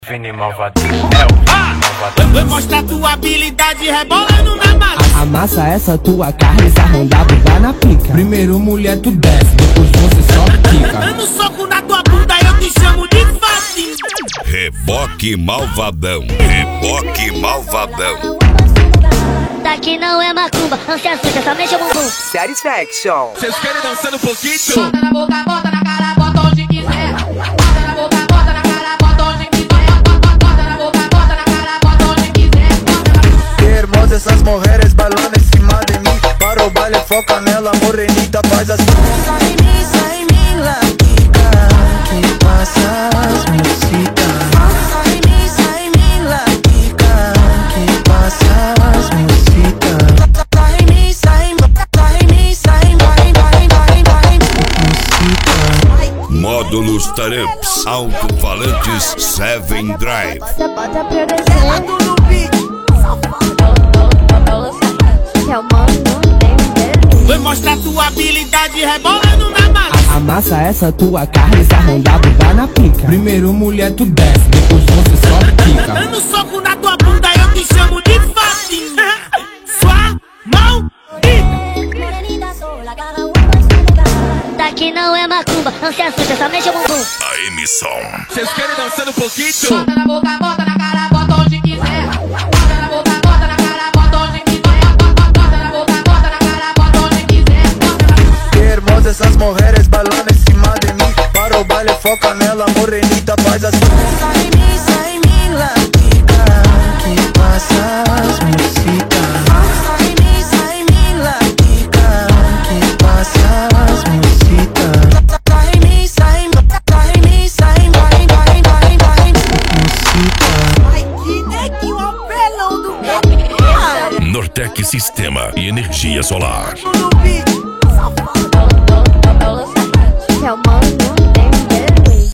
Vini malvadão, malvadão. Vai mostrar tua habilidade rebolando na massa. Amassa essa tua carne, sarrando a bunda na pica. Primeiro mulher tu desce, depois você sobe e quica. Dando soco na tua bunda eu te chamo de facinho. Reboque malvadão, reboque malvadão. Daqui não é macumba, não se assusta, só mexe o bumbum. Satisfaction. Vocês querem dançando um pouquinho? Bota na boca, bota na cara, bota onde quiser. Bota na boca, bota na cara, bota onde quiser. Bota na boca, bota na cara, bota onde quiser. Que hermosa essas mulheres bailando em cima de mim. Para o baile, foca nela, morenita, faz assim. Sai me la pica, que passa as musitas. Sai me la pica, que passa as musitas. Módulos Taramps, alto-falantes 7 Drive. Bota pra descer. No beat. Que é o mano, não tem. Vai mostrar tua habilidade rebolando na massa. Amassa essa tua carne, sarrando a bunda na pica. Primeiro mulher tu desce, depois você sobe e quica. Dando soco na tua bunda eu te chamo de facinho. Sua mão. Daqui não é macumba, não se assusta, só mexe o bumbum. A emissão. Vocês querem dançando um pouquinho? Bota na boca, bota na cara, bota onde quiser. Bota na boca, bota na cara, bota onde quiser. Bota na boca, bota na cara, bota onde quiser. Que hermosa essas mulheres bailando em cima de mim. Para o baile, foca nela, morenita, faz assim. Sai me la pica, que passa as musitas. Sai me la pica, que passa as musitas. Nortec Sistema e Energia Solar. No beat.